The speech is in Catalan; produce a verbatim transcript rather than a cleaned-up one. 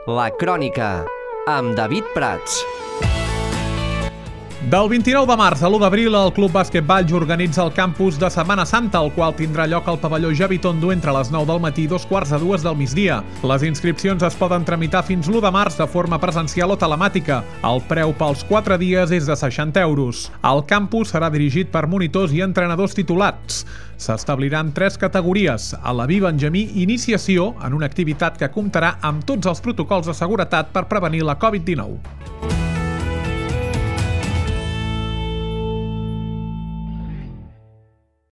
La Crònica, amb David Prats. Del vint-i-nou de març a l'u d'abril, el Club Bàsquet Valls organitza el campus de Setmana Santa, el qual tindrà lloc al pavelló Javi Tondo entre les nou del matí i dos quarts de dues del migdia. Les inscripcions es poden tramitar fins l'u de març de forma presencial o telemàtica. El preu pels quatre dies és de seixanta euros. El campus serà dirigit per monitors i entrenadors titulats. S'establiran tres categories: a la Vi Benjamí, iniciació en una activitat que comptarà amb tots els protocols de seguretat per prevenir la covid dinou.